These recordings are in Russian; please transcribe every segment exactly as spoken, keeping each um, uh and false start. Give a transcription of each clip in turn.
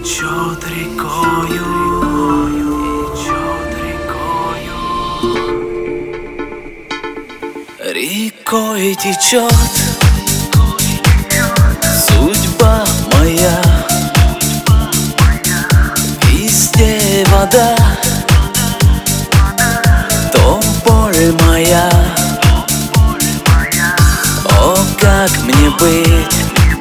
Течет рекою, течет рекою, рекой течет судьба моя. Везде вода, то боль моя. О, как мне быть?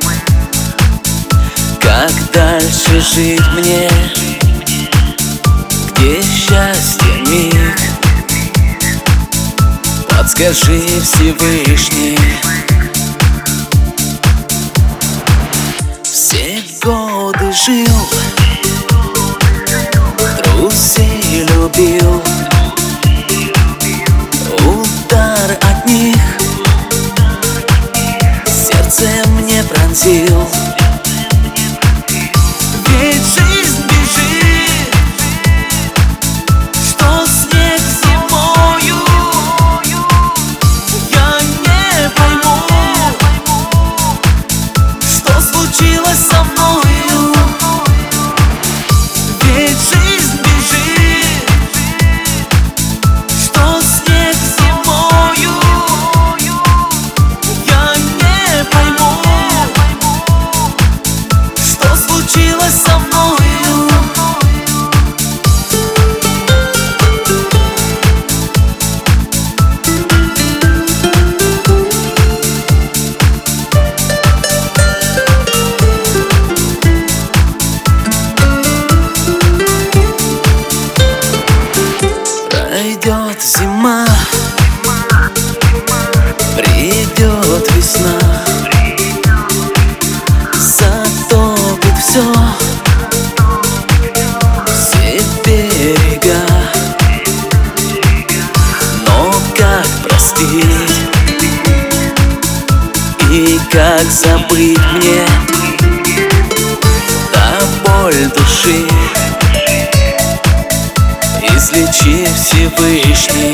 Как дальше жить мне? Где счастье миг? Подскажи, Всевышний. Все годы жил, друзей любил, удар от них сердце мне пронзил. Ведь жизнь бежит, что снег зимою. Я не пойму, что случилось со мною. Ведь жизнь бежит, что снег зимою. Я не пойму, что случилось со мною. Пройдет зима, придет весна, затопит все, все берега. Но как простить и как забыть мне? Да боль души излечи, Всевышний.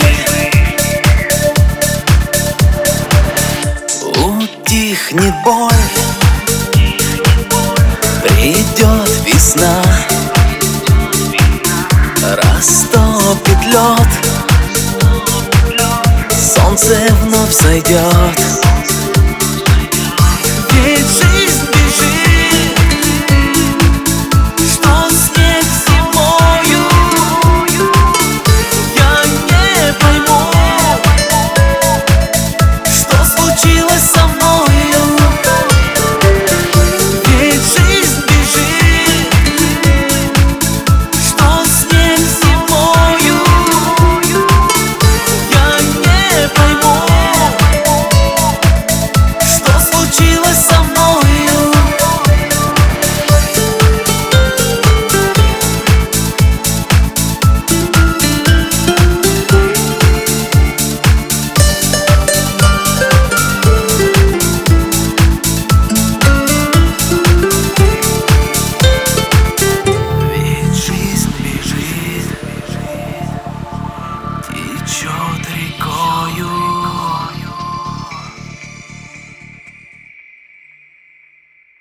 Утихнет боль, придет весна, растопит лед, солнце вновь зайдет.